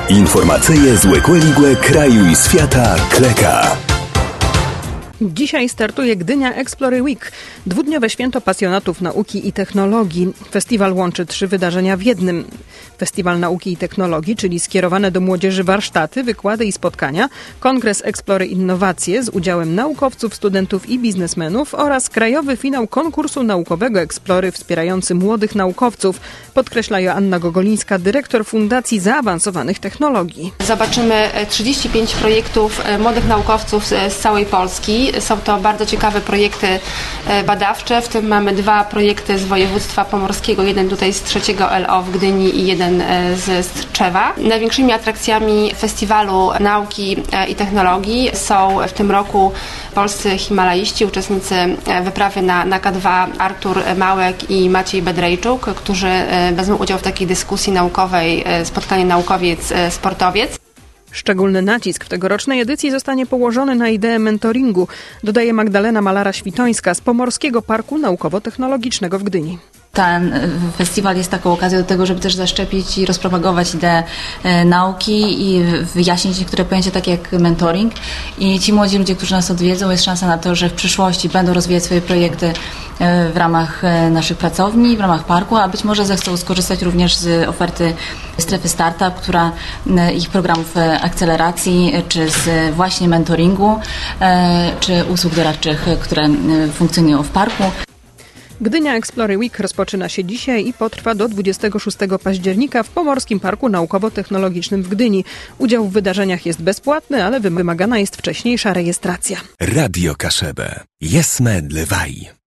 Informacyje z Łekłe kraju i świata Kleka. Dzisiaj startuje Gdynia Explory Week, dwudniowe święto pasjonatów nauki i technologii. Festiwal łączy 3 wydarzenia w jednym. Festiwal Nauki i Technologii, czyli skierowane do młodzieży warsztaty, wykłady i spotkania, kongres Explory Innowacje z udziałem naukowców, studentów i biznesmenów oraz krajowy finał konkursu naukowego Explory wspierający młodych naukowców, podkreśla Joanna Gogolińska, dyrektor Fundacji Zaawansowanych Technologii. Zobaczymy 35 projektów młodych naukowców z całej Polski. Są to bardzo ciekawe projekty badawcze, w tym mamy 2 projekty z województwa pomorskiego, jeden tutaj z 3 LO w Gdyni i jeden z Tczewa. Największymi atrakcjami Festiwalu Nauki i Technologii są w tym roku polscy himalaiści, uczestnicy wyprawy na K2 Artur Małek i Maciej Bedrejczuk, którzy wezmą udział w takiej dyskusji naukowej, spotkanie naukowiec-sportowiec. Szczególny nacisk w tegorocznej edycji zostanie położony na ideę mentoringu, dodaje Magdalena Malara-Świtońska z Pomorskiego Parku Naukowo-Technologicznego w Gdyni. Ten festiwal jest taką okazją do tego, żeby też zaszczepić i rozpropagować ideę nauki i wyjaśnić niektóre pojęcia takie jak mentoring. I ci młodzi ludzie, którzy nas odwiedzą, jest szansa na to, że w przyszłości będą rozwijać swoje projekty w ramach naszych pracowni, w ramach parku, a być może zechcą skorzystać również z oferty strefy startup, która ich programów akceleracji, czy z właśnie mentoringu, czy usług doradczych, które funkcjonują w parku. Gdynia Explory Week rozpoczyna się dzisiaj i potrwa do 26 października w Pomorskim Parku Naukowo-Technologicznym w Gdyni. Udział w wydarzeniach jest bezpłatny, ale wymagana jest wcześniejsza rejestracja. Radio Kaszebę. Jesme dlewaj.